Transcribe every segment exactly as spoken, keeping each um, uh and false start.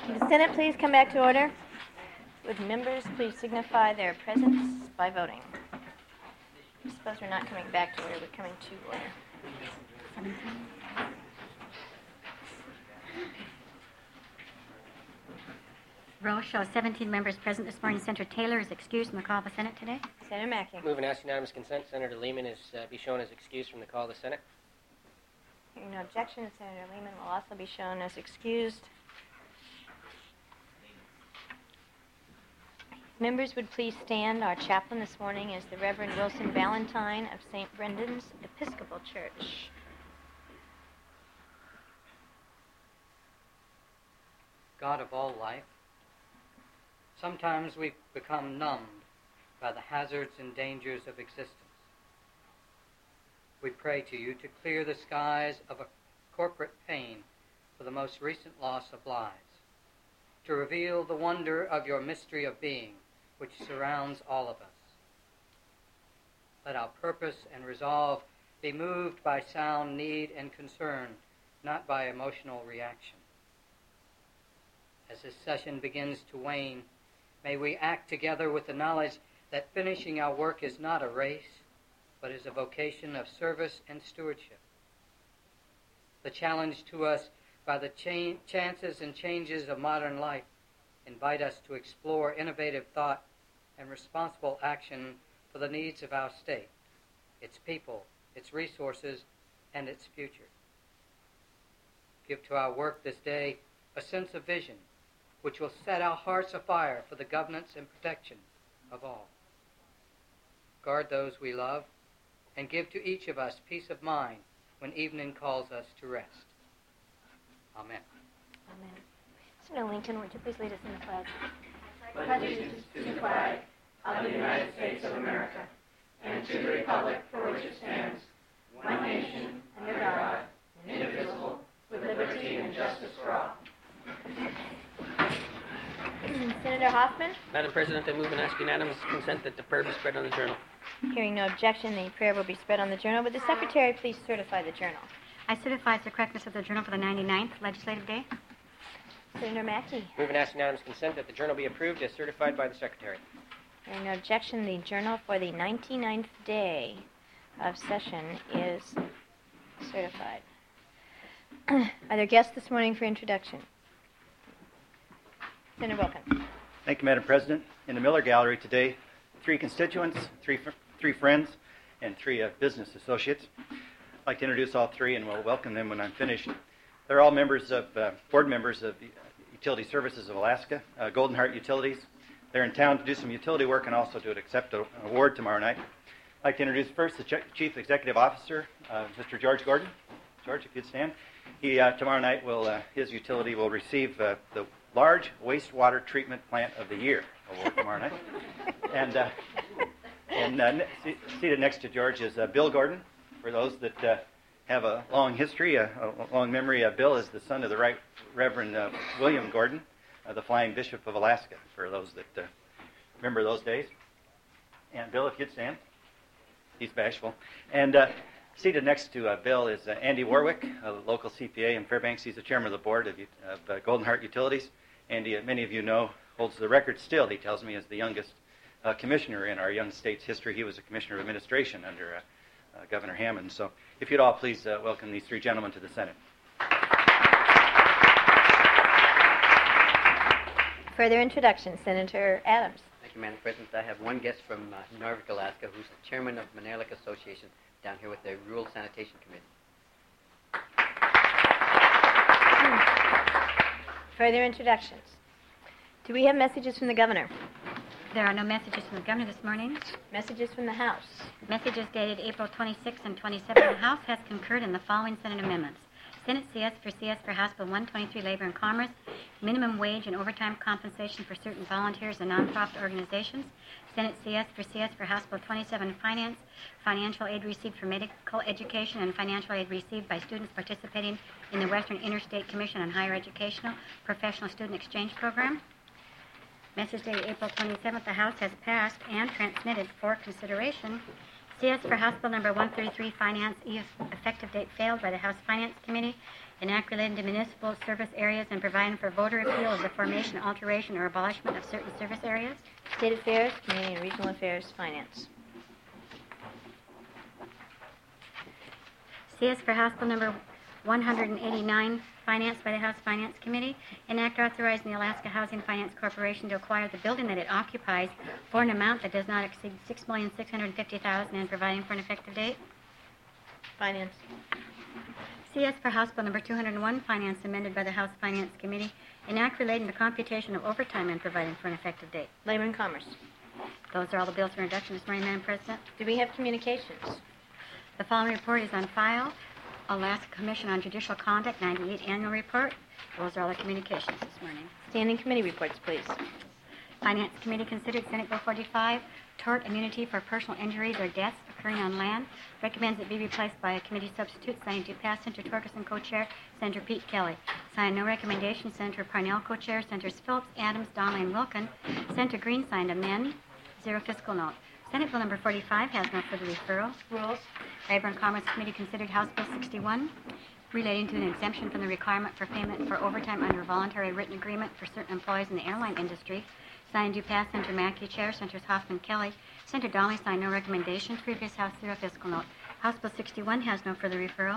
Will the Senate please come back to order? Would members please signify their presence by voting? I suppose we're not coming back to order, we're coming to order. Roll shows seventeen members present this morning. Senator Taylor is excused from the call of the Senate today. Senator Mackey. Move and ask unanimous consent. Senator Lehman is uh, be shown as excused from the call of the Senate. Hearing no objection, Senator Lehman will also be shown as excused. Members would please stand. Our chaplain this morning is the Reverend Wilson Valentine of Saint Brendan's Episcopal Church. God of all life, sometimes we become numbed by the hazards and dangers of existence. We pray to you to clear the skies of a corporate pain for the most recent loss of lives, to reveal the wonder of your mystery of being, which surrounds all of us. Let our purpose and resolve be moved by sound need and concern, not by emotional reaction. As this session begins to wane, may we act together with the knowledge that finishing our work is not a race, but is a vocation of service and stewardship. The challenge to us by the cha- chances and changes of modern life invite us to explore innovative thought and responsible action for the needs of our state, its people, its resources, and its future. Give to our work this day a sense of vision which will set our hearts afire for the governance and protection of all. Guard those we love, and give to each of us peace of mind when evening calls us to rest. Amen. Amen. Senator Lincoln, would you please lead us in the pledge? Pledge allegiance to the flag of the United States of America and to the republic for which it stands, one nation, under God, indivisible, with liberty and justice for all. Senator Hoffman? Madam President, I move and ask unanimous consent that the prayer be spread on the journal. Hearing no objection, the prayer will be spread on the journal. Would the Secretary please certify the journal? I certify the correctness of the journal for the ninety-ninth legislative day. Senator Mackey? Move and ask unanimous consent that the journal be approved as certified by the Secretary. Hearing no objection, the journal for the ninety-ninth day of session is certified. Are there guests this morning for introduction? Senator Wilkins. Thank you, Madam President. In the Miller Gallery today, three constituents, three fr- three friends, and three uh, business associates. I'd like to introduce all three, and we'll welcome them when I'm finished. They're all members of, uh, board members of Utility Services of Alaska, uh, Golden Heart Utilities. They're in town to do some utility work and also to accept a, an award tomorrow night. I'd like to introduce first the Ch- Chief Executive Officer, uh, Mister George Gordon. George, if you'd stand. He, uh, tomorrow night, will uh, his utility will receive uh, the Large Wastewater Treatment Plant of the Year award tomorrow night. And, uh, and uh, ne- seated next to George is uh, Bill Gordon. For those that uh, have a long history, uh, a long memory, uh, Bill is the son of the Right Reverend uh, William Gordon, uh, the Flying Bishop of Alaska, for those that uh, remember those days. And Bill, if you'd stand. He's bashful. And uh, seated next to uh, Bill is uh, Andy Warwick, a local C P A in Fairbanks. He's the chairman of the board of, of uh, Golden Heart Utilities. Andy, uh, many of you know, holds the record still, he tells me, as the youngest uh, commissioner in our young state's history. He was a commissioner of administration under uh, uh, Governor Hammond. So if you'd all please uh, welcome these three gentlemen to the Senate. Further introduction, Senator Adams. Thank you, Madam President. I have one guest from uh, Narvik, Alaska, who's the chairman of Manalik Association, down here with the Rural Sanitation Committee. Further introductions. Do we have messages from the governor? There are no messages from the governor this morning. Messages from the House. Messages dated April twenty-sixth and twenty-seventh. The House has concurred in the following Senate amendments. Senate C S for C S for House Bill one twenty-three, Labor and Commerce, minimum wage and overtime compensation for certain volunteers and nonprofit organizations. Senate C S for C S for House Bill twenty-seven, Finance, financial aid received for medical education and financial aid received by students participating in the Western Interstate Commission on Higher Educational Professional Student Exchange Program. Message dated April twenty-seventh, the House has passed and transmitted for consideration C S for House Bill number one thirty-three, Finance, effective date failed by the House Finance Committee, an act relating to municipal service areas and providing for voter appeal of the formation, alteration, or abolishment of certain service areas. State Affairs, Community and Regional Affairs, Finance. C S for House Bill Number one hundred eighty-nine, financed by the House Finance Committee, an act authorizing the Alaska Housing Finance Corporation to acquire the building that it occupies for an amount that does not exceed six million six hundred fifty thousand dollars and providing for an effective date. Finance. C S for House Bill Number two hundred one, finance amended by the House Finance Committee, an act relating to computation of overtime and providing for an effective date. Labor and Commerce. Those are all the bills for introduction this morning, Madam President. Do we have communications? The following report is on file. Alaska Commission on Judicial Conduct, ninety-eight Annual Report. Those are all the communications this morning. Standing committee reports, please. Finance Committee considered Senate Bill forty-five, tort immunity for personal injuries or deaths occurring on land. Recommends it be replaced by a committee substitute. Signed to pass, Senator Torgerson, co-chair, Senator Pete Kelly. Signed no recommendation, Senator Parnell, co-chair, Senators Phillips, Adams, Donnelly, and Wilkin. Senator Green signed amend. Zero fiscal note. Senate Bill Number forty-five has no further referral. Rules. Labor and Commerce Committee considered House Bill sixty-one, relating to an exemption from the requirement for payment for overtime under a voluntary written agreement for certain employees in the airline industry. Signed to pass, Senator Mackey, chair, Senators Hoffman, Kelly. Senator Donnelly signed no recommendation. Previous House, zero fiscal note. House Bill sixty-one has no further referral.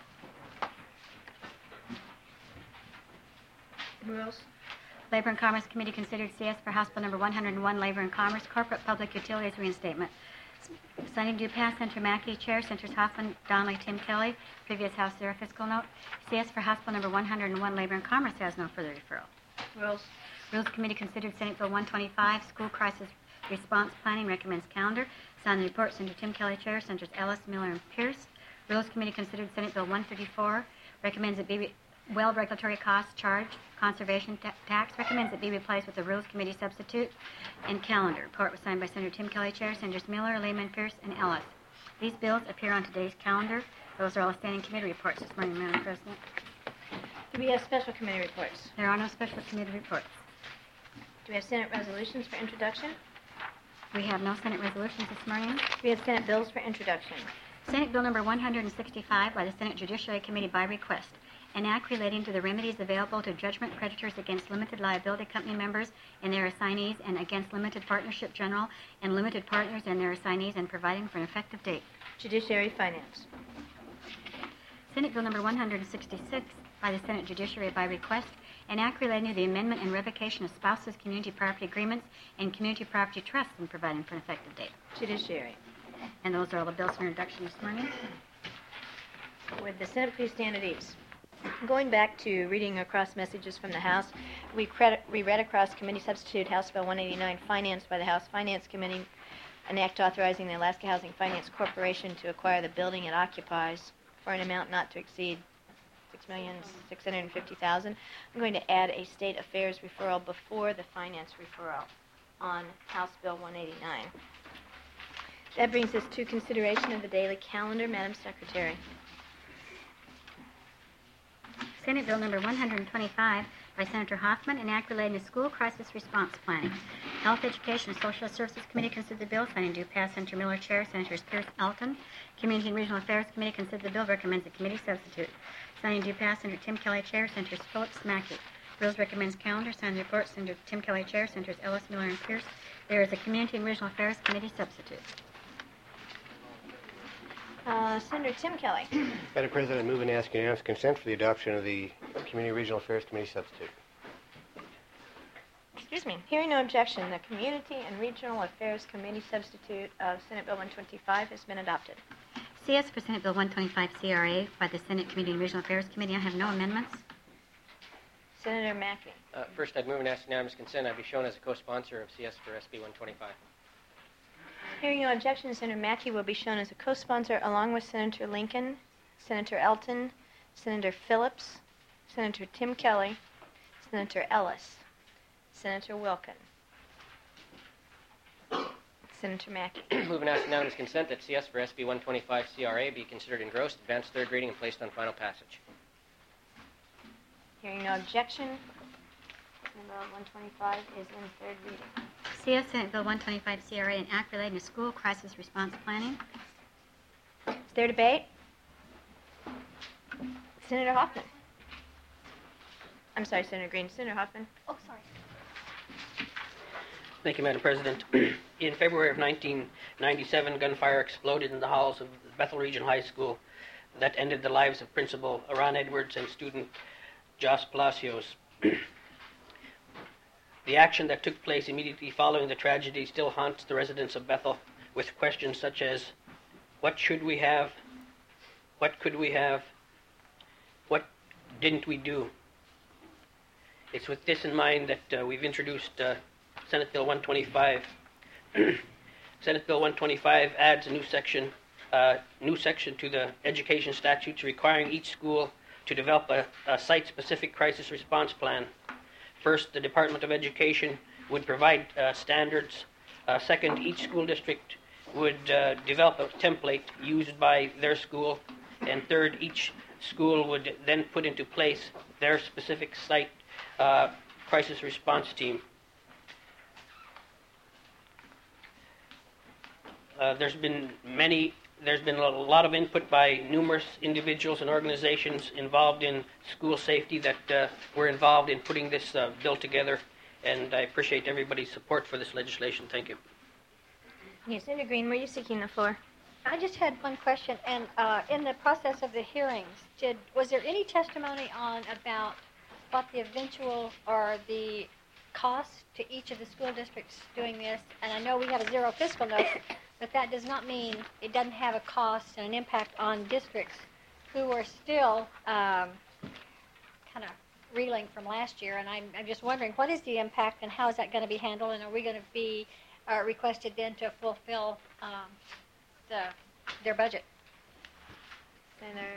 Rules. Labor and Commerce Committee considered C S for House Bill Number one hundred one, Labor and Commerce, Corporate Public Utilities Reinstatement. Signing to pass, Senator Mackey, chair, Senators Hoffman, Donnelly, Tim Kelly. Previous House, zero fiscal note. C S for House Bill Number one hundred one, Labor and Commerce has no further referral. Rules. Rules Committee considered Senate Bill one twenty-five, School Crisis Response Planning, recommends calendar. Signed the report, Senator Tim Kelly, chair, Senators Ellis, Miller, and Pierce. Rules Committee considered Senate Bill one thirty-four, recommends it be re- well regulatory costs charge, conservation ta- tax, recommends it be replaced with the Rules Committee substitute, and calendar. Report was signed by Senator Tim Kelly, chair, Senators Miller, Lehman, Pierce, and Ellis. These bills appear on today's calendar. Those are all standing committee reports this morning, Madam President. Do we have special committee reports? There are no special committee reports. Do we have Senate resolutions for introduction? We have no Senate resolutions this morning. We have Senate bills for introduction. Senate Bill Number one hundred sixty-five by the Senate Judiciary Committee by request. An act relating to the remedies available to judgment creditors against limited liability company members and their assignees and against limited partnership general and limited partners and their assignees and providing for an effective date. Judiciary Finance. Senate Bill Number one hundred sixty-six by the Senate Judiciary by request. An act relating to the amendment and revocation of spouses, community property agreements, and community property trusts and providing for an effective date. Judiciary. And those are all the bills for introduction this morning. Would the Senate please stand at ease? Going back to reading across messages from the House, we, credit, we read across Committee Substitute House Bill one eighty-nine, financed by the House Finance Committee, an act authorizing the Alaska Housing Finance Corporation to acquire the building it occupies for an amount not to exceed six million six hundred fifty thousand dollars. I'm going to add a State Affairs referral before the Finance referral on House Bill one eighty-nine. That brings us to consideration of the daily calendar. Madam Secretary. Senate Bill Number one hundred twenty-five by Senator Hoffman, an act relating to school crisis response planning. Health, Education, and Social Services Committee considered the bill. Signing due pass, Senator Miller, chair, Senators Pierce, Elton. Community and Regional Affairs Committee considered the bill. Recommends a committee substitute. Signing due pass, Senator Tim Kelly, chair, Senators Phillips, Mackey. Rules recommends calendar. Signed report, Senator Tim Kelly, chair, Senators Ellis, Miller, and Pierce. There is a Community and Regional Affairs Committee substitute. Uh, Senator Tim Kelly. Madam President, I move and ask unanimous consent for the adoption of the Community and Regional Affairs Committee substitute. Excuse me. Hearing no objection, the Community and Regional Affairs Committee substitute of Senate Bill one twenty-five has been adopted. C S for Senate Bill one twenty-five C R A by the Senate Community and Regional Affairs Committee. I have no amendments. Senator Mackey. Uh, first, I'd move and ask unanimous consent I be shown as a co-sponsor of C S for S B one twenty-five. Hearing no objection, Senator Mackey will be shown as a co-sponsor along with Senator Lincoln, Senator Elton, Senator Phillips, Senator Tim Kelly, Senator Ellis, Senator Wilkin, Senator Mackey. Move and ask unanimous consent that C S for S B one twenty-five C R A be considered engrossed, advanced third reading, and placed on final passage. Hearing no objection, Senate Bill one twenty-five is in third reading. C S Senate Bill one twenty-five C R A, an act relating to school crisis response planning. Is there debate? Senator Hoffman. I'm sorry, Senator Green. Senator Hoffman? Oh, sorry. Thank you, Madam President. In February of nineteen ninety-seven, gunfire exploded in the halls of Bethel Regional High School that ended the lives of Principal Ron Edwards and student Joss Palacios. The action that took place immediately following the tragedy still haunts the residents of Bethel with questions such as, what should we have? What could we have? What didn't we do? It's with this in mind that uh, we've introduced uh, Senate Bill one twenty-five. Senate Bill one twenty-five adds a new section, uh, new section to the education statutes requiring each school to develop a, a site-specific crisis response plan. First, the Department of Education would provide uh, standards. Uh, second, each school district would uh, develop a template used by their school. And third, each school would then put into place their specific site uh, crisis response team. Uh, there's been many, there's been a lot of input by numerous individuals and organizations involved in school safety that uh, were involved in putting this uh, bill together, and I appreciate everybody's support for this legislation. Thank you. Yes, Senator Green, were you seeking the floor? I just had one question, and uh, in the process of the hearings, did was there any testimony on about what the eventual or the cost to each of the school districts doing this? And I know we have a zero fiscal note, but that does not mean it doesn't have a cost and an impact on districts who are still um, kind of reeling from last year. And I'm, I'm just wondering, what is the impact and how is that going to be handled? And are we going to be uh, requested then to fulfill um, the, their budget? Senator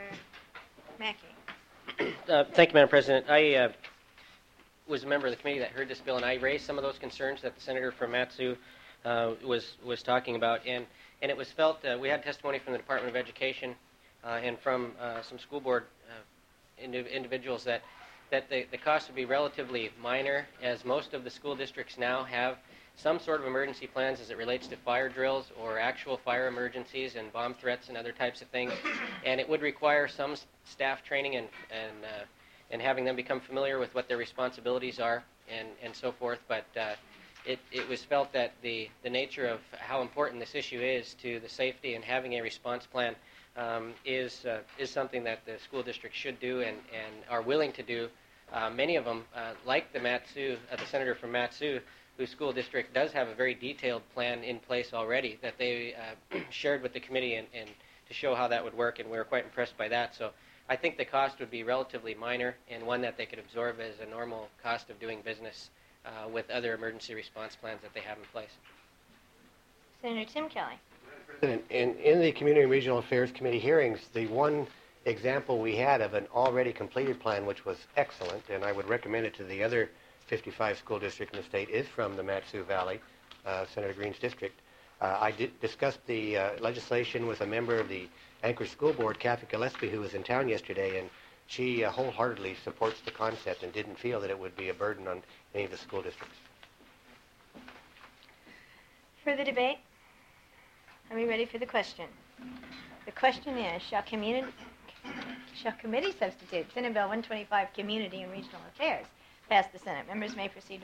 Mackey. Uh, thank you, Madam President. I uh, was a member of the committee that heard this bill, and I raised some of those concerns that the senator from Mat-Su uh, was was talking about, and and it was felt uh, we had testimony from the Department of Education uh, and from uh, some school board uh, indiv- individuals that that the, the cost would be relatively minor, as most of the school districts now have some sort of emergency plans as it relates to fire drills or actual fire emergencies and bomb threats and other types of things, and it would require some s- staff training and and uh, and having them become familiar with what their responsibilities are and, and so forth. But uh, it, it was felt that the, the nature of how important this issue is to the safety and having a response plan um, is uh, is something that the school district should do and, and are willing to do. Uh, many of them, uh, like the Mat-Su, uh, the senator from Mat-Su, whose school district does have a very detailed plan in place already that they uh, shared with the committee and, and to show how that would work, and we were quite impressed by that. So I think the cost would be relatively minor and one that they could absorb as a normal cost of doing business uh, with other emergency response plans that they have in place. Senator Tim Kelly. President, in, in the Community and Regional Affairs Committee hearings, the one example we had of an already completed plan, which was excellent, and I would recommend it to the other fifty-five school districts in the state, is from the Mat-Su Valley, uh, Senator Green's district. Uh, I did discuss the uh, legislation with a member of the Anchorage School Board, Kathy Gillespie, who was in town yesterday, and she uh, wholeheartedly supports the concept and didn't feel that it would be a burden on any of the school districts. Further debate? Are we ready for the question? The question is, shall community, shall committee substitute Senate Bill one twenty-five, Community and Regional Affairs, pass the Senate? Members may proceed to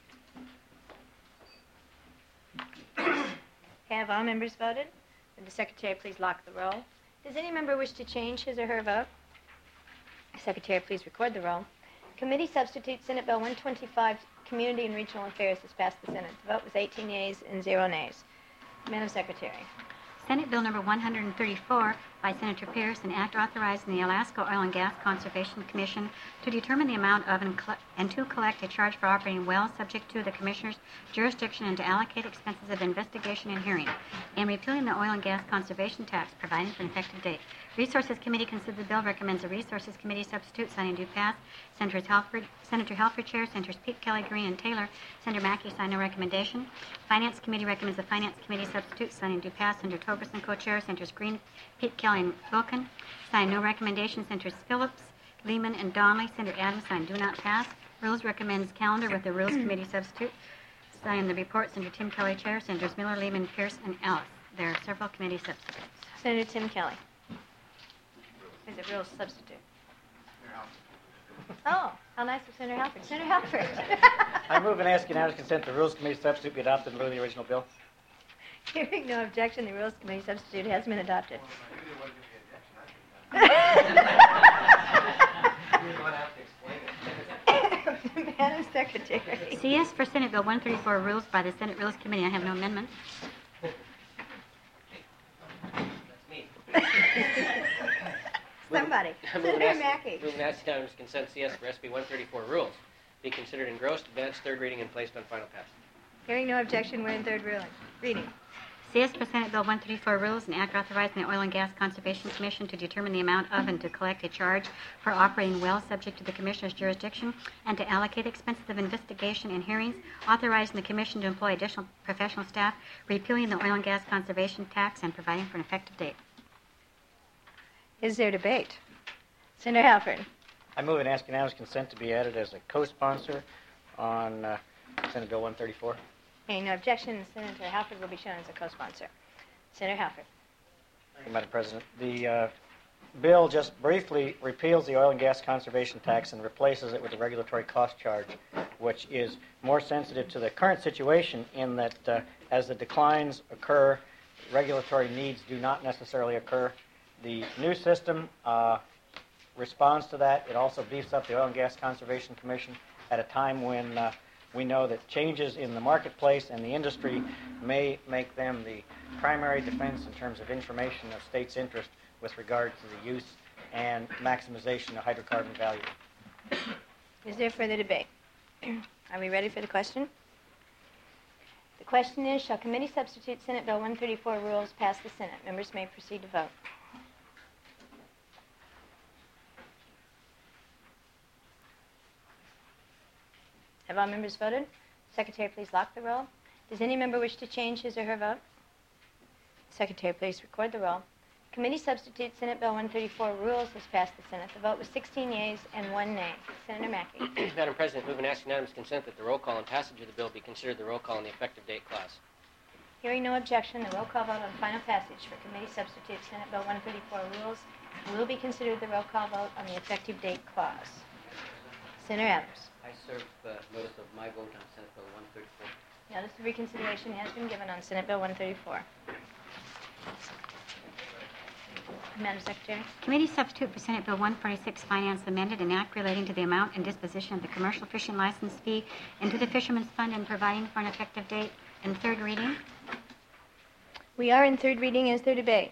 vote. Have all members voted? Would the Secretary please lock the roll? Does any member wish to change his or her vote? Secretary, please record the roll. Committee substitute Senate Bill one twenty-five, Community and Regional Affairs, has passed the Senate. The vote was eighteen yeas and zero nays. Madam Secretary. Senate Bill number one hundred thirty-four by Senator Pierce, an act authorizing the Alaska Oil and Gas Conservation Commission to determine the amount of and, cl- and to collect a charge for operating wells subject to the Commissioner's jurisdiction and to allocate expenses of investigation and hearing, and repealing the oil and gas conservation tax, providing for an effective date. Resources Committee considered the bill, recommends the Resources Committee substitute, signing due pass. Senators Halford, Senator Halford chair, Senators Pete, Kelly, Green, and Taylor. Senator Mackey sign no recommendation. Finance Committee recommends the Finance Committee substitute, signing due pass. Senator Toberson co-chair, Senators Green, Pete, Kelly, and Wilkin sign no recommendation. Senators Phillips, Lehman, and Donnelly. Senator Adams sign do not pass. Rules recommends calendar with the Rules Committee substitute. Sign the report, Senator Tim Kelly chair, Senators Miller, Lehman, Pierce, and Ellis. There are several committee substitutes. Senator Tim Kelly. Is it real substitute? Oh, How nice of Senator Halford. Senator Halford. I move and ask unanimous consent the Rules Committee substitute be adopted in lieu of the original bill. Hearing no objection, the Rules Committee substitute has been adopted. Madam Secretary. C S for Senate Bill one thirty-four, rules by the Senate Rules Committee. I have no amendments. Somebody. I move and Senator ask- Mackey. Move and ask unanimous consent C S for S B one thirty-four rules be considered engrossed, advanced, third reading, and placed on final passage. Hearing no objection, we're in third ruling. Reading. C S for Senate Bill one thirty-four, rules, an act authorizing the Oil and Gas Conservation Commission to determine the amount of and to collect a charge for operating wells subject to the Commissioner's jurisdiction and to allocate expenses of investigation and hearings, authorizing the Commission to employ additional professional staff, repealing the Oil and Gas Conservation Tax, and providing for an effective date. Is there debate? Senator Halford. I move and ask unanimous consent to be added as a co-sponsor on uh, Senate Bill one thirty-four. Hearing no objection, Senator Halford will be shown as a co-sponsor. Senator Halford. Thank you, Madam President. The uh, bill just briefly repeals the oil and gas conservation tax and replaces it with a regulatory cost charge, which is more sensitive to the current situation in that uh, as the declines occur, regulatory needs do not necessarily occur. The new system uh, responds to that. It also beefs up the Oil and Gas Conservation Commission at a time when uh, we know that changes in the marketplace and the industry may make them the primary defense in terms of information of states' interest with regard to the use and maximization of hydrocarbon value. Is there further debate? Are we ready for the question? The question is, shall committee substitute Senate Bill one thirty-four rules pass the Senate? Members may proceed to vote. Have all members voted? Secretary, please lock the roll. Does any member wish to change his or her vote? Secretary, please record the roll. Committee substitute Senate Bill one thirty-four rules has passed the Senate. The vote was sixteen yeas and one nay. Senator Mackey. Madam President, move and ask unanimous consent that the roll call and passage of the bill be considered the roll call on the effective date clause. Hearing no objection, the roll call vote on final passage for committee substitute Senate Bill one thirty-four rules will be considered the roll call vote on the effective date clause. Senator Adams. I serve uh, notice of my vote on Senate Bill one thirty-four. Notice of reconsideration has been given on Senate Bill one thirty-four. Madam Secretary. Committee substitute for Senate Bill one forty-six, Finance amended, an act relating to the amount and disposition of the commercial fishing license fee into the Fisherman's Fund and providing for an effective date and third reading. We are in third reading. Is there debate?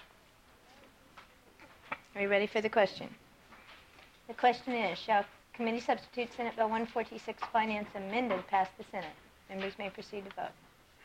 Are you ready for the question? The question is, shall committee substitute Senate Bill one forty-six, Finance amended, pass the Senate? Members may proceed to vote.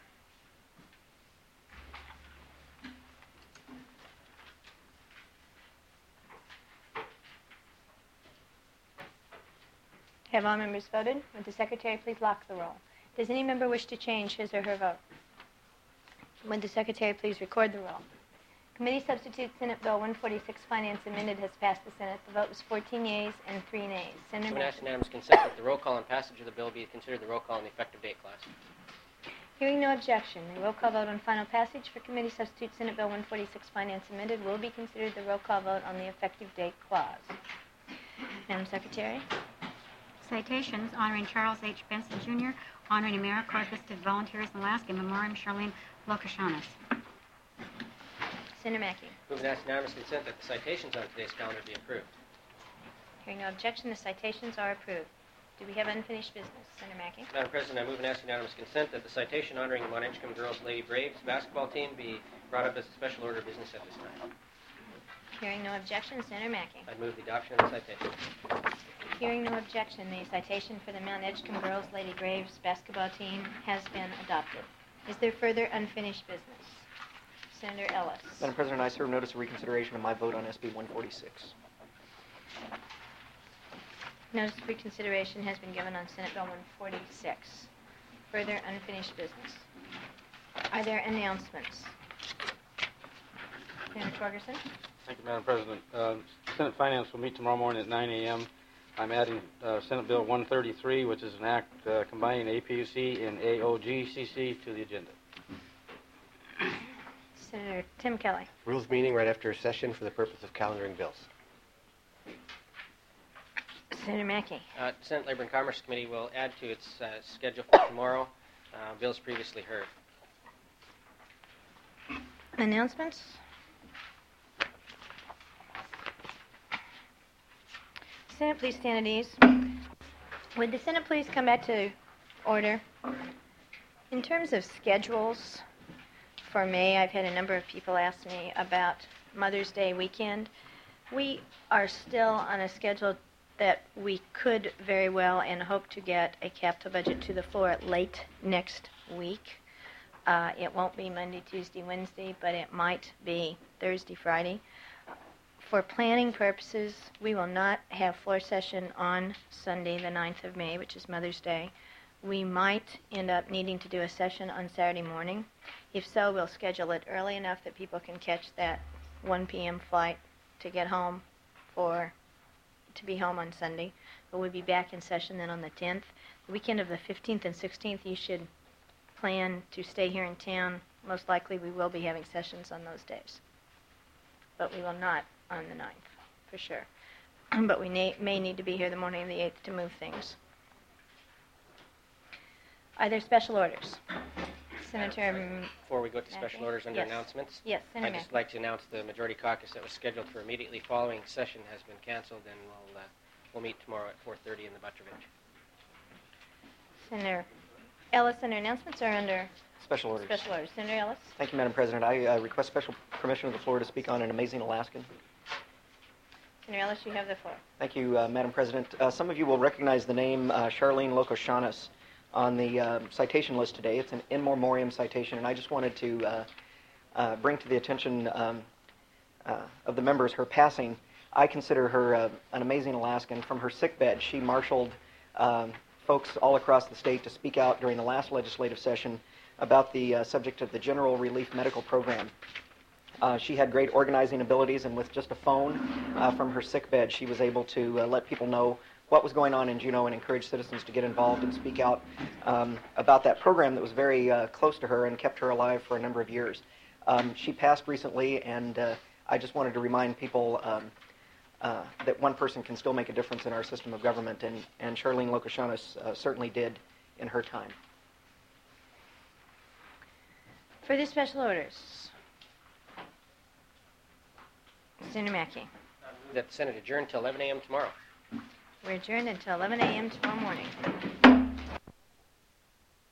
Have all members voted? Would the Secretary please lock the roll? Does any member wish to change his or her vote? Would the Secretary please record the roll? Committee substitute Senate Bill one forty-six, Finance amended, has passed the Senate. The vote was fourteen yeas and three nays. Senator Move and ask Mackey. unanimous consent that the roll call and passage of the bill be considered the roll call on the effective date clause. Hearing no objection, the roll call vote on final passage for committee substitute Senate Bill one forty-six, Finance amended, will be considered the roll call vote on the effective date clause. Madam Secretary. Citations honoring Charles H. Benson, Junior, honoring AmeriCorps listed volunteers in Alaska, in memoriam Charlene Lokashanis. Senator Mackey. Move and ask unanimous consent that the citations on today's calendar be approved. Hearing no objection, the citations are approved. Do we have unfinished business? Senator Mackey. Madam President, I move and ask unanimous consent that the citation honoring the Mont Edgecombe Girls Lady Braves basketball team be brought up as a special order of business at this time. Hearing no objection, Senator Mackey. I move the adoption of the citation. Hearing no objection, the citation for the Mount Edgecombe Girls Lady Braves basketball team has been adopted. Is there further unfinished business? Senator Ellis. Madam President, I serve notice of reconsideration of my vote on S B one forty-six. Notice of reconsideration has been given on Senate Bill one forty-six. Further unfinished business. Are there announcements? Senator Torgerson. Thank you, Madam President. Uh, Senate Finance will meet tomorrow morning at nine a.m. I'm adding uh, Senate Bill one thirty-three, which is an act uh, combining A P U C and A O G C C, to the agenda. Senator Tim Kelly. Rules meeting right after a session for the purpose of calendaring bills. Senator Mackey. Uh, Senate Labor and Commerce Committee will add to its uh, schedule for tomorrow uh, bills previously heard. Announcements? Senate, please stand at ease. Would the Senate please come back to order? In terms of schedules for May, I've had a number of people ask me about Mother's Day weekend. We are still on a schedule that we could very well and hope to get a capital budget to the floor late next week. Uh, it won't be Monday, Tuesday, Wednesday, but it might be Thursday, Friday. For planning purposes, we will not have floor session on Sunday, the ninth of May, which is Mother's Day. We might end up needing to do a session on Saturday morning. If so, we'll schedule it early enough that people can catch that one p.m. flight to get home for to be home on Sunday. But we'll be back in session then on the tenth. The weekend of the fifteenth and sixteenth, you should plan to stay here in town. Most likely we will be having sessions on those days. But we will not on the ninth, for sure. But we may, may need to be here the morning of the eighth to move things. Are there special orders? Senator Before we go to special Mackey? orders under Yes. announcements, Yes, Senator I'd just Mackey. like to announce the majority caucus that was scheduled for immediately following session has been canceled, and we'll, uh, we'll meet tomorrow at four thirty in the Butterbridge. Senator Ellis, under announcements or under Special orders. special orders? Senator Ellis? Thank you, Madam President. I uh, request special permission of the floor to speak on an amazing Alaskan. Senator Ellis, you have the floor. Thank you, uh, Madam President. Uh, some of you will recognize the name uh, Charlene Lokoshanis on the uh, citation list today. It's an in memoriam citation, and I just wanted to uh, uh, bring to the attention um, uh, of the members her passing. I consider her uh, an amazing Alaskan. From her sickbed, she marshaled um, folks all across the state to speak out during the last legislative session about the uh, subject of the General Relief Medical Program. Uh, she had great organizing abilities, and with just a phone uh, from her sickbed, she was able to uh, let people know what was going on in Juneau and encourage citizens to get involved and speak out um, about that program that was very uh, close to her and kept her alive for a number of years. Um, she passed recently, and uh, I just wanted to remind people um, uh, that one person can still make a difference in our system of government, and, and Charlene Lokoshanis uh, certainly did in her time. For the special orders, Senator Mackey. That the Senate adjourn until eleven a.m. tomorrow. We're adjourned until eleven a.m. tomorrow morning.